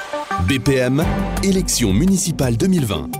BPM, élection municipale 2020.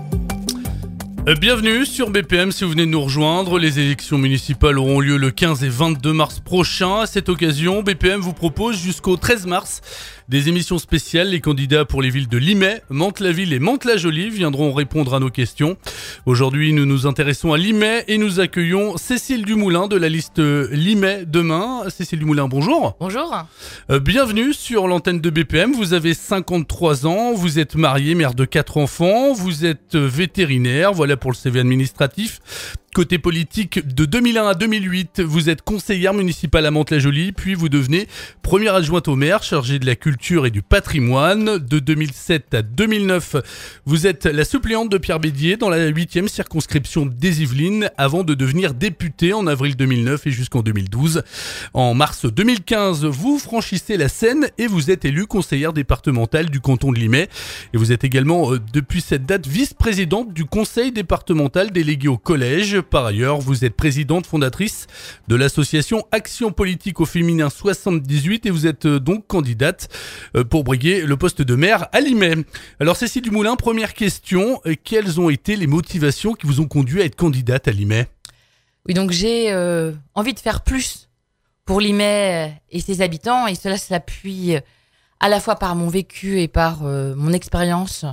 Bienvenue sur BPM si vous venez de nous rejoindre. Les élections municipales auront lieu le 15 et 22 mars prochain. À cette occasion, BPM vous propose jusqu'au 13 mars des émissions spéciales. Les candidats pour les villes de Limay, Mantes-la-Ville et Mantes-la-Jolie viendront répondre à nos questions. Aujourd'hui, nous nous intéressons à Limay et nous accueillons Cécile Dumoulin de la liste Limay Demain. Cécile Dumoulin, bonjour. Bonjour. Bienvenue sur l'antenne de BPM. Vous avez 53 ans, vous êtes mariée, mère de 4 enfants, vous êtes vétérinaire, voilà pour le CV administratif. Côté politique, de 2001 à 2008, vous êtes conseillère municipale à Mantes-la-Jolie, puis vous devenez première adjointe au maire, chargée de la culture et du patrimoine. De 2007 à 2009, vous êtes la suppléante de Pierre Bédier dans la 8e circonscription des Yvelines, avant de devenir députée en avril 2009 et jusqu'en 2012. En mars 2015, vous franchissez la Seine et vous êtes élue conseillère départementale du canton de Limay. Et vous êtes également, depuis cette date, vice-présidente du conseil départemental délégué au collège. Par ailleurs, vous êtes présidente fondatrice de l'association Action Politique au Féminin 78 et vous êtes donc candidate pour briguer le poste de maire à Limay. Alors Cécile Dumoulin, première question, quelles ont été les motivations qui vous ont conduit à être candidate à Limay ? Oui, donc j'ai envie de faire plus pour Limay et ses habitants, et cela s'appuie à la fois par mon vécu et par mon expérience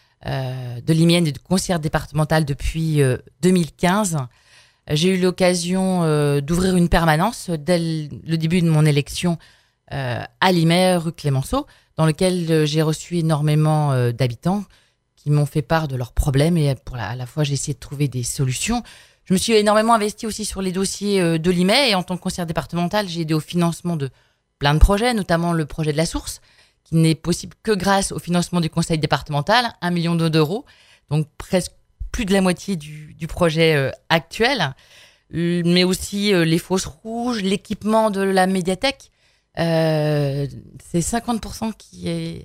de Liméenne et de conseillère départementale depuis 2015. J'ai eu l'occasion d'ouvrir une permanence dès le début de mon élection à Limay, rue Clémenceau, dans lequel j'ai reçu énormément d'habitants qui m'ont fait part de leurs problèmes et à la fois j'ai essayé de trouver des solutions. Je me suis énormément investie aussi sur les dossiers de Limay et en tant que conseillère départementale, j'ai aidé au financement de plein de projets, notamment le projet de la Source, qui n'est possible que grâce au financement du conseil départemental, 1 million d'euros, donc presque plus de la moitié du projet actuel, mais aussi les fosses rouges, l'équipement de la médiathèque, c'est 50% qui est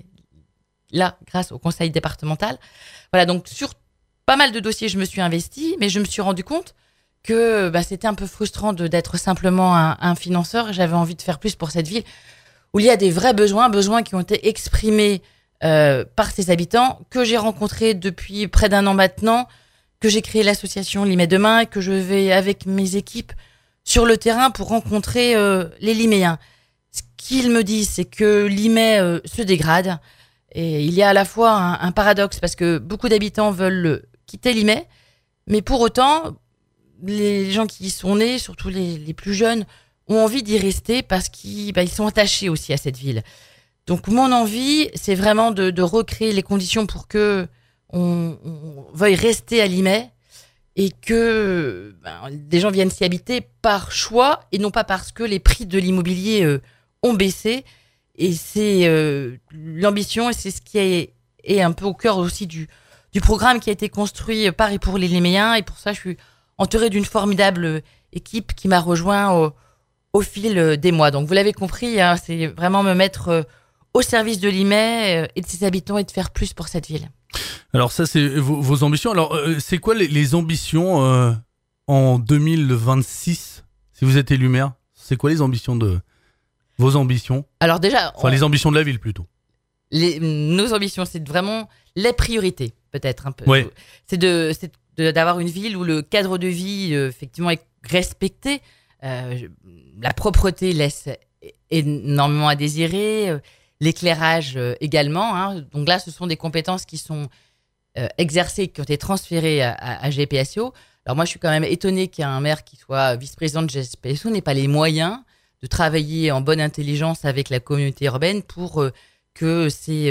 là grâce au conseil départemental. Voilà, donc sur pas mal de dossiers, je me suis investie, mais je me suis rendu compte que c'était un peu frustrant d'être simplement un financeur. J'avais envie de faire plus pour cette ville, où il y a des vrais besoins qui ont été exprimés par ses habitants, que j'ai rencontrés depuis près d'1 an maintenant, que j'ai créé l'association Limay Demain, et que je vais avec mes équipes sur le terrain pour rencontrer les Liméens. Ce qu'ils me disent, c'est que Limay se dégrade, et il y a à la fois un paradoxe, parce que beaucoup d'habitants veulent quitter Limay, mais pour autant, les gens qui y sont nés, surtout les plus jeunes, ont envie d'y rester parce qu'ils sont attachés aussi à cette ville. Donc mon envie, c'est vraiment de recréer les conditions pour que on veuille rester à Limay et que des gens viennent s'y habiter par choix et non pas parce que les prix de l'immobilier ont baissé. Et c'est l'ambition et c'est ce qui est un peu au cœur aussi du programme qui a été construit par et pour les Liméens. Et pour ça, je suis entourée d'une formidable équipe qui m'a rejoint au fil des mois. Donc vous l'avez compris, c'est vraiment me mettre au service de Limay et de ses habitants et de faire plus pour cette ville. Alors ça, c'est vos ambitions. Alors c'est quoi les ambitions en 2026 si vous êtes élu maire ? C'est quoi les ambitions vos ambitions ? Alors déjà, les ambitions de la ville plutôt. Nos ambitions, c'est vraiment les priorités, peut-être un peu. Ouais. C'est d'avoir une ville où le cadre de vie effectivement est respecté. La propreté laisse énormément à désirer, l'éclairage également. Donc là, ce sont des compétences qui sont exercées, qui ont été transférées à GPSO. Alors moi, je suis quand même étonnée qu'un maire qui soit vice-président de GPSO n'ait pas les moyens de travailler en bonne intelligence avec la communauté urbaine pour que ces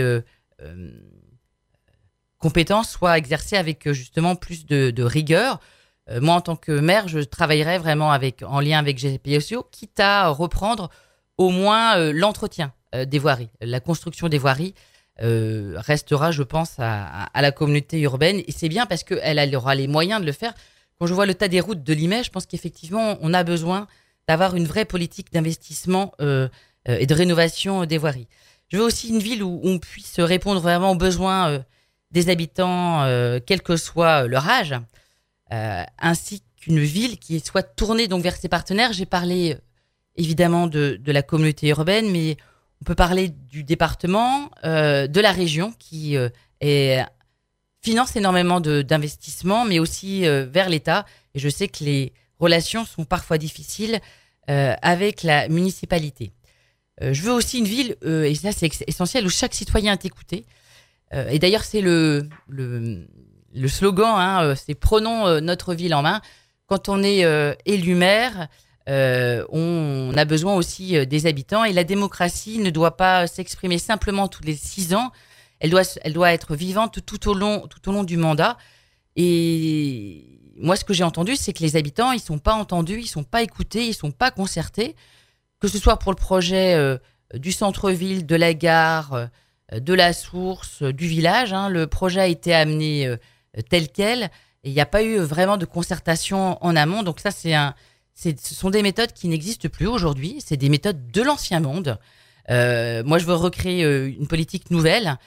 compétences soient exercées avec justement plus de rigueur. Moi, en tant que maire, je travaillerai vraiment en lien avec GPSO, quitte à reprendre au moins l'entretien des voiries. La construction des voiries restera, je pense, à la communauté urbaine. Et c'est bien parce qu'elle aura les moyens de le faire. Quand je vois le tas des routes de Limay, je pense qu'effectivement, on a besoin d'avoir une vraie politique d'investissement et de rénovation des voiries. Je veux aussi une ville où on puisse répondre vraiment aux besoins des habitants, quel que soit leur âge, ainsi qu'une ville qui soit tournée donc vers ses partenaires. J'ai parlé évidemment de la communauté urbaine, mais On peut parler du département, de la région qui finance énormément d'investissements, mais aussi vers l'État. Et je sais que les relations sont parfois difficiles avec la municipalité. Je veux aussi une ville, et ça c'est essentiel, où chaque citoyen est écouté. Et d'ailleurs, c'est le slogan, c'est prenons notre ville en main. Quand on est élu maire, on a besoin aussi des habitants. Et la démocratie ne doit pas s'exprimer simplement tous les 6 ans. Elle doit être vivante tout au long du mandat. Et moi, ce que j'ai entendu, c'est que les habitants, ils sont pas entendus, ils sont pas écoutés, ils sont pas concertés. Que ce soit pour le projet du centre-ville, de la gare, de la source, du village, le projet a été amené tel quel, et il n'y a pas eu vraiment de concertation en amont. Donc ça, ce sont des méthodes qui n'existent plus aujourd'hui. C'est des méthodes de l'ancien monde. Moi, je veux recréer une politique nouvelle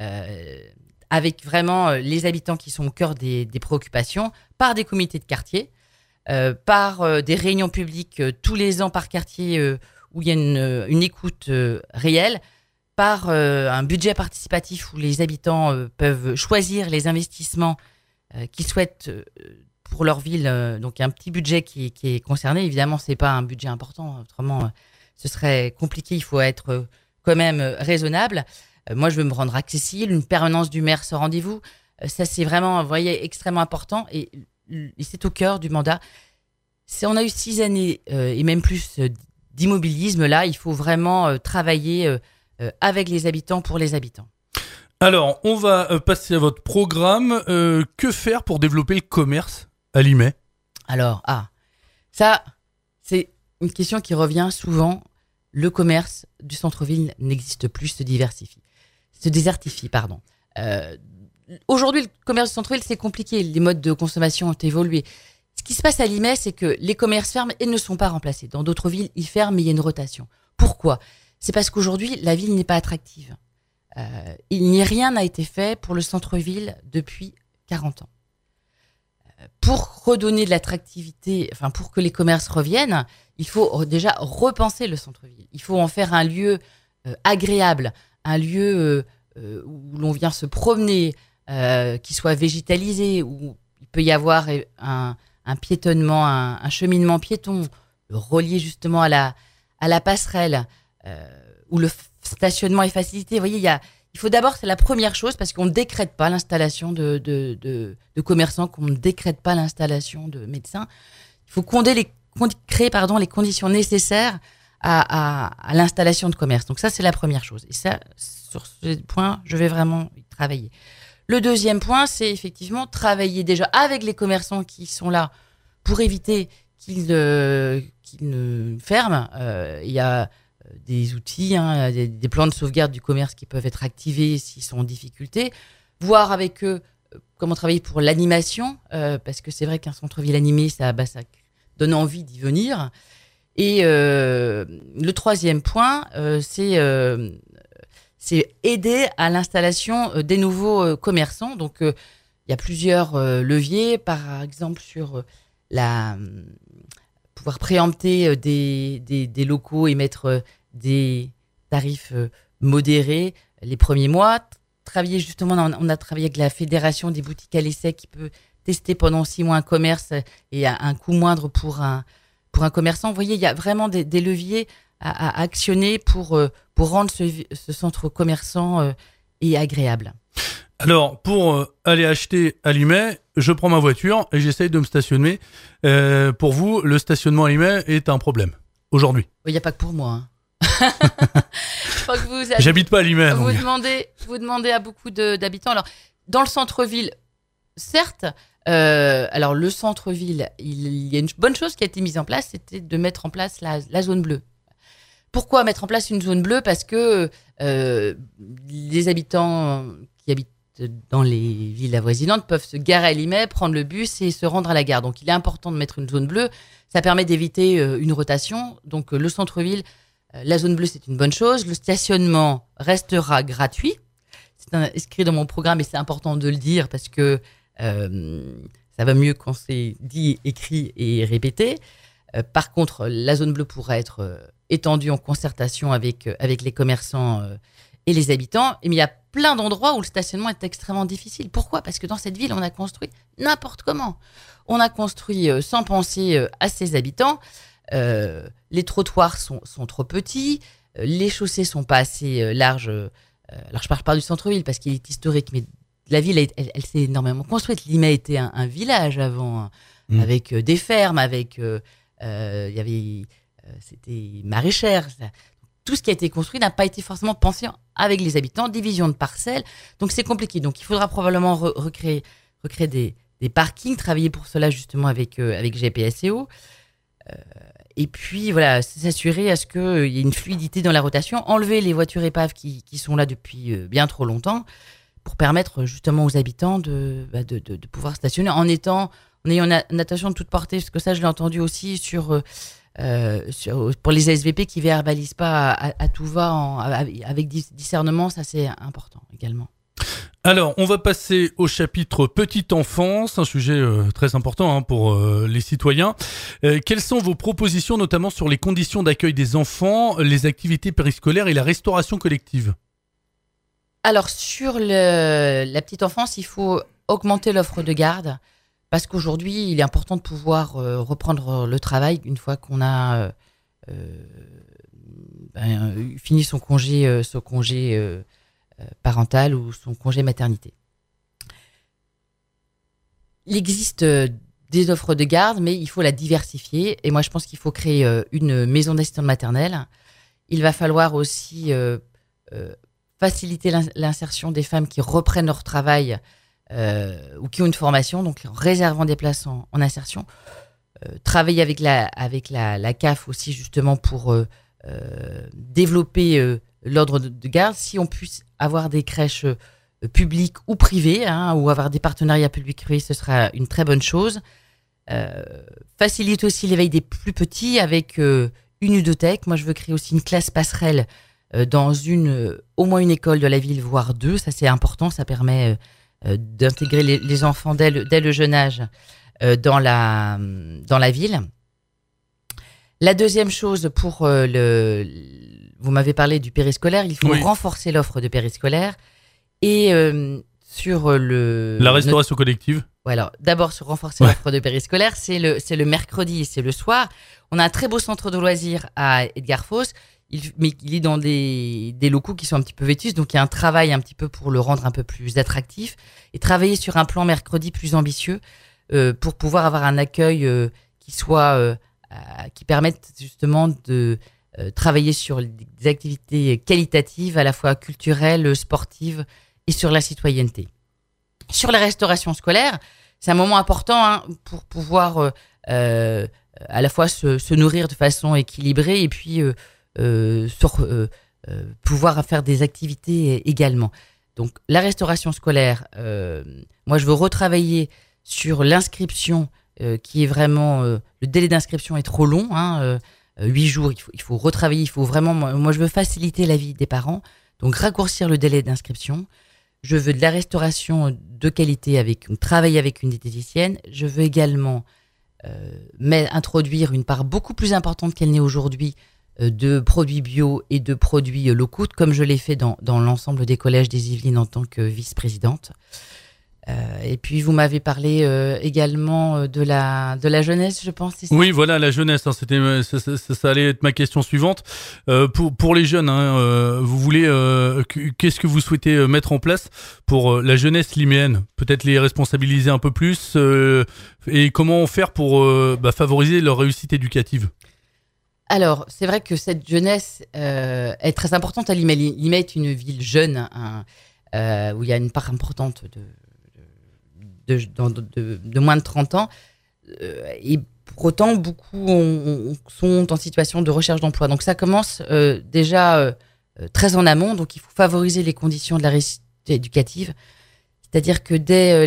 avec vraiment les habitants qui sont au cœur des préoccupations, par des comités de quartier, par des réunions publiques tous les ans par quartier où il y a une écoute réelle, par un budget participatif où les habitants peuvent choisir les investissements qu'ils souhaitent pour leur ville. Donc, il y a un petit budget qui est concerné. Évidemment, ce n'est pas un budget important. Autrement, ce serait compliqué. Il faut être quand même raisonnable. Moi, je veux me rendre accessible. Une permanence du maire sans rendez-vous. Ça, c'est vraiment, vous voyez, extrêmement important. Et c'est au cœur du mandat. On a eu 6 années et même plus d'immobilisme. Là, il faut vraiment travailler avec les habitants, pour les habitants. Alors, on va passer à votre programme. Que faire pour développer le commerce à Limay ? Alors, ça, c'est une question qui revient souvent. Le commerce du centre-ville n'existe plus, se désertifie. Aujourd'hui, le commerce du centre-ville, c'est compliqué. Les modes de consommation ont évolué. Ce qui se passe à Limay, c'est que les commerces ferment et ne sont pas remplacés. Dans d'autres villes, ils ferment, mais il y a une rotation. Pourquoi ? C'est parce qu'aujourd'hui, la ville n'est pas attractive. Rien n'a été fait pour le centre-ville depuis 40 ans. Pour redonner de l'attractivité, pour que les commerces reviennent, il faut déjà repenser le centre-ville. Il faut en faire un lieu agréable, un lieu où l'on vient se promener, qui soit végétalisé, où il peut y avoir un piétonnement, un cheminement piéton, relié justement à la passerelle, où le stationnement est facilité. Vous voyez, il faut d'abord, c'est la première chose, parce qu'on ne décrète pas l'installation de commerçants, qu'on ne décrète pas l'installation de médecins. Il faut créer les conditions nécessaires à l'installation de commerce. Donc ça, c'est la première chose. Et ça, sur ce point, je vais vraiment y travailler. Le deuxième point, c'est effectivement travailler déjà avec les commerçants qui sont là pour éviter qu'ils ne ferment. Il y a des outils, des plans de sauvegarde du commerce qui peuvent être activés s'ils sont en difficulté. Voir avec eux comment travailler pour l'animation, parce que c'est vrai qu'un centre-ville animé, ça donne envie d'y venir. Et le troisième point, c'est aider à l'installation des nouveaux commerçants. Donc, il y a plusieurs leviers, par exemple sur pouvoir préempter des locaux et mettre des tarifs modérés les premiers mois. Travailler justement, on a travaillé avec la Fédération des boutiques à l'essai qui peut tester pendant 6 mois un commerce et à un coût moindre pour un commerçant. Vous voyez, il y a vraiment des leviers à actionner pour rendre ce centre commerçant agréable. Alors, pour aller acheter à Limay, je prends ma voiture et j'essaye de me stationner. Pour vous, le stationnement à Limay est un problème aujourd'hui ? Il n'y a pas que pour moi. Je crois que j'habite pas à Limay. Vous demandez à beaucoup d'habitants. Alors, dans le centre-ville, certes. Alors, le centre-ville, il y a une bonne chose qui a été mise en place, c'était de mettre en place la zone bleue. Pourquoi mettre en place une zone bleue ? Parce que les habitants qui habitent dans les villes avoisinantes peuvent se garer à Limay, prendre le bus et se rendre à la gare. Donc, il est important de mettre une zone bleue. Ça permet d'éviter une rotation. Donc, le centre-ville, la zone bleue, c'est une bonne chose. Le stationnement restera gratuit. C'est inscrit dans mon programme et c'est important de le dire parce que ça va mieux quand c'est dit, écrit et répété. Par contre, la zone bleue pourra être étendue en concertation avec les commerçants et les habitants. Mais il y a plein d'endroits où le stationnement est extrêmement difficile. Pourquoi ? Parce que dans cette ville, on a construit n'importe comment. On a construit sans penser à ses habitants. Les trottoirs sont trop petits. Les chaussées sont pas assez larges. Alors, je parle pas du centre-ville parce qu'il est historique, mais la ville, elle s'est énormément construite. Limay était un village avant, avec des fermes, avec il y avait, c'était maraîchère. Tout ce qui a été construit n'a pas été forcément pensé avec les habitants, division de parcelles. Donc c'est compliqué. Donc il faudra probablement recréer des parkings, travailler pour cela justement avec GPSEO. Et puis voilà, s'assurer à ce qu'il y ait une fluidité dans la rotation, enlever les voitures épaves qui sont là depuis bien trop longtemps, pour permettre justement aux habitants de pouvoir stationner en ayant une attention de toute portée, parce que ça je l'ai entendu aussi pour les SVP qui verbalisent pas à tout va avec discernement, ça c'est important également. Alors, on va passer au chapitre petite enfance, un sujet très important pour les citoyens. Quelles sont vos propositions, notamment sur les conditions d'accueil des enfants, les activités périscolaires et la restauration collective ? Alors, sur la petite enfance, il faut augmenter l'offre de garde, parce qu'aujourd'hui, il est important de pouvoir reprendre le travail une fois qu'on a fini son congé parental ou son congé maternité. Il existe des offres de garde, mais il faut la diversifier. Et moi, je pense qu'il faut créer une maison d'assistante maternelle. Il va falloir aussi faciliter l'insertion des femmes qui reprennent leur travail ou qui ont une formation, donc en réservant des places en insertion. Travailler avec la CAF aussi, justement, pour développer l'ordre de garde. Si on puisse avoir des crèches publiques ou privées, ou avoir des partenariats publics-privés, ce sera une très bonne chose. Facilite aussi l'éveil des plus petits avec une ludothèque. Moi, je veux créer aussi une classe passerelle dans au moins une école de la ville, voire deux. Ça, c'est important. Ça permet d'intégrer les enfants dès le jeune âge dans la ville. La deuxième chose, vous m'avez parlé du périscolaire, il faut renforcer l'offre de périscolaire. Et sur la restauration collective. Ouais, alors, d'abord, sur renforcer l'offre de périscolaire, c'est le mercredi et c'est le soir. On a un très beau centre de loisirs à Edgar Faust, mais il est dans des locaux qui sont un petit peu vétustes, donc il y a un travail un petit peu pour le rendre un peu plus attractif et travailler sur un plan mercredi plus ambitieux pour pouvoir avoir un accueil qui permette justement de travailler sur des activités qualitatives, à la fois culturelles, sportives et sur la citoyenneté. Sur la restauration scolaire, c'est un moment important pour pouvoir à la fois se nourrir de façon équilibrée et puis pouvoir faire des activités également. Donc la restauration scolaire, moi je veux retravailler sur l'inscription qui est vraiment... le délai d'inscription est trop long, 8 jours, il faut retravailler, il faut vraiment... Moi je veux faciliter la vie des parents, donc raccourcir le délai d'inscription. Je veux de la restauration de qualité travailler avec une diététicienne. Je veux également introduire une part beaucoup plus importante qu'elle n'est aujourd'hui de produits bio et de produits locaux, comme je l'ai fait dans l'ensemble des collèges des Yvelines en tant que vice-présidente. Et puis vous m'avez parlé également de la jeunesse, je pense. C'est ça ? Oui, voilà, la jeunesse. Ça allait être ma question suivante. Pour les jeunes, vous voulez qu'est-ce que vous souhaitez mettre en place pour la jeunesse liméenne ? Peut-être les responsabiliser un peu plus et comment faire pour favoriser leur réussite éducative ? Alors, c'est vrai que cette jeunesse est très importante à Limay. Limay est une ville jeune où il y a une part importante de moins de 30 ans. Et pour autant, beaucoup sont en situation de recherche d'emploi. Donc ça commence déjà très en amont. Donc il faut favoriser les conditions de la réussite éducative. C'est-à-dire que dès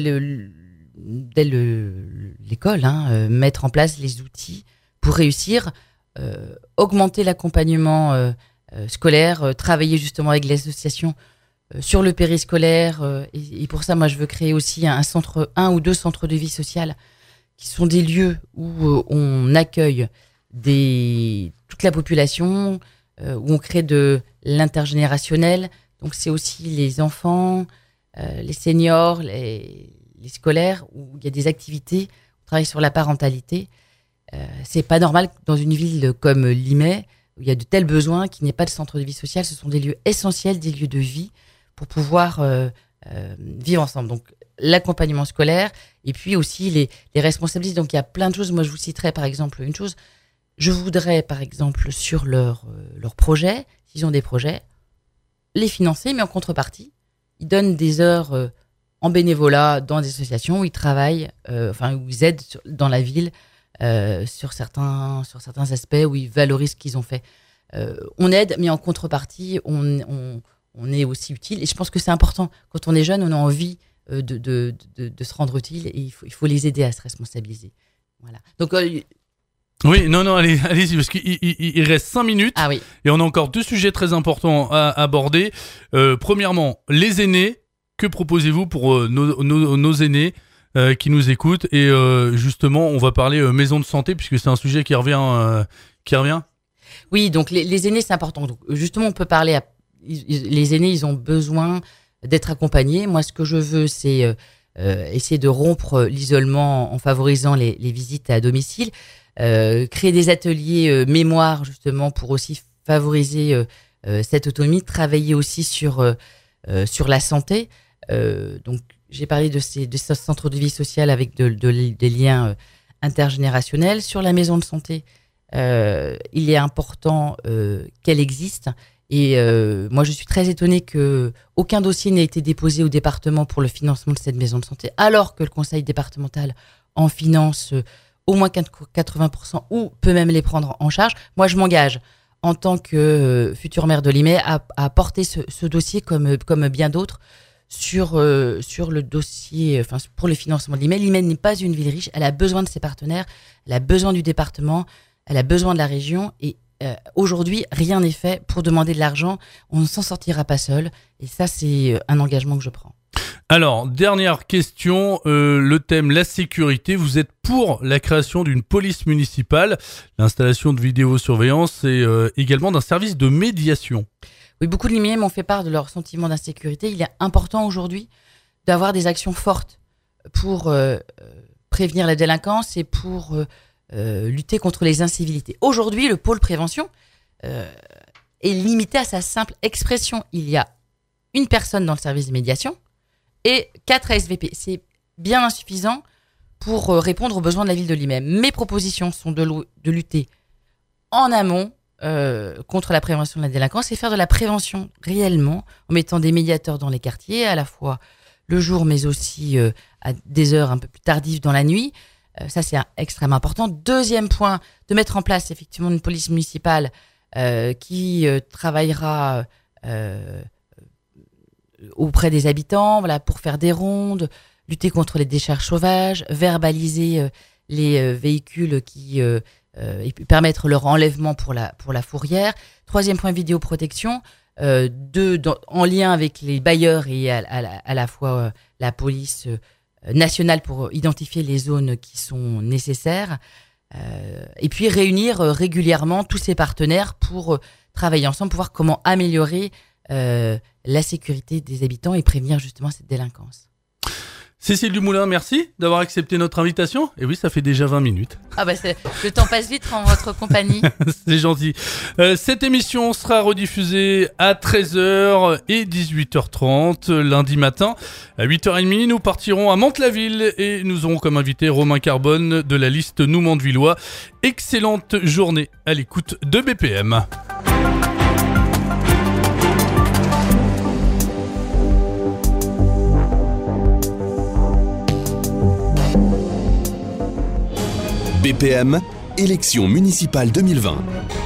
l'école, mettre en place les outils pour réussir, augmenter l'accompagnement scolaire, travailler justement avec les associations sur le périscolaire. Et pour ça, moi, je veux créer aussi un ou deux centres de vie sociale qui sont des lieux où on accueille toute la population, où on crée de l'intergénérationnel. Donc c'est aussi les enfants, les seniors, les scolaires, où il y a des activités, on travaille sur la parentalité. C'est pas normal que dans une ville comme Limay, où il y a de tels besoins, qu'il n'y ait pas de centre de vie sociale. Ce sont des lieux essentiels, des lieux de vie pour pouvoir vivre ensemble. Donc l'accompagnement scolaire et puis aussi les responsabilités. Donc il y a plein de choses. Moi je vous citerai par exemple une chose. Je voudrais par exemple sur leur projet, s'ils ont des projets, les financer, mais en contrepartie, ils donnent des heures en bénévolat dans des associations où ils travaillent, où ils aident dans la ville sur certains aspects, où ils valorisent ce qu'ils ont fait. On aide, mais en contrepartie, on est aussi utile. Et je pense que c'est important. Quand on est jeune, on a envie de se rendre utile et il faut les aider à se responsabiliser. Voilà. Donc, oui, non, allez-y, parce qu'il reste 5 minutes. Ah oui. Et on a encore 2 sujets très importants à aborder. Premièrement, les aînés. Que proposez-vous pour nos aînés qui nous écoutent? Et justement, on va parler maison de santé, puisque c'est un sujet qui revient. Oui, donc les aînés, c'est important. Donc, justement, on peut parler les aînés, ils ont besoin d'être accompagnés. Moi, ce que je veux, c'est essayer de rompre l'isolement en favorisant les visites à domicile, créer des ateliers mémoire, justement, pour aussi favoriser cette autonomie, travailler aussi sur la santé. Donc, j'ai parlé de ces centres de vie sociale avec des liens intergénérationnels. Sur la maison de santé, il est important qu'elle existe. Et moi, je suis très étonnée qu'aucun dossier n'ait été déposé au département pour le financement de cette maison de santé, alors que le conseil départemental en finance au moins 80% ou peut même les prendre en charge. Moi, je m'engage en tant que future maire de Limay à porter ce dossier comme bien d'autres sur le dossier, pour le financement de Limay. Limay n'est pas une ville riche, elle a besoin de ses partenaires, elle a besoin du département, elle a besoin de la région et aujourd'hui, rien n'est fait pour demander de l'argent. On ne s'en sortira pas seul. Et ça, c'est un engagement que je prends. Alors, dernière question, le thème la sécurité. Vous êtes pour la création d'une police municipale, l'installation de vidéosurveillance et également d'un service de médiation. Oui, beaucoup de Liméens m'ont fait part de leur sentiment d'insécurité. Il est important aujourd'hui d'avoir des actions fortes pour prévenir la délinquance et pour lutter contre les incivilités. Aujourd'hui, le pôle prévention est limité à sa simple expression. Il y a une personne dans le service de médiation et 4 ASVP. C'est bien insuffisant pour répondre aux besoins de la ville de Limay. Mes propositions sont de lutter en amont contre la prévention de la délinquance et faire de la prévention réellement en mettant des médiateurs dans les quartiers, à la fois le jour mais aussi à des heures un peu plus tardives dans la nuit. Ça, c'est extrêmement important. Deuxième point, de mettre en place effectivement une police municipale qui travaillera auprès des habitants, voilà, pour faire des rondes, lutter contre les décharges sauvages, verbaliser les véhicules qui et permettre leur enlèvement pour la fourrière. Troisième point, vidéoprotection, en lien avec les bailleurs et à la fois la police nationale pour identifier les zones qui sont nécessaires. Et puis réunir régulièrement tous ces partenaires pour travailler ensemble, pour voir comment améliorer la sécurité des habitants et prévenir justement cette délinquance. Cécile Dumoulin, merci d'avoir accepté notre invitation. Et oui, ça fait déjà 20 minutes. Ah bah le temps passe vite en votre compagnie. C'est gentil. Cette émission sera rediffusée à 13h et 18h30 lundi matin. À 8h30, nous partirons à Mantes-la-Ville et nous aurons comme invité Romain Carbone de la liste Nous Mantes-Villois. Excellente journée à l'écoute de BPM. BPM, élection municipale 2020.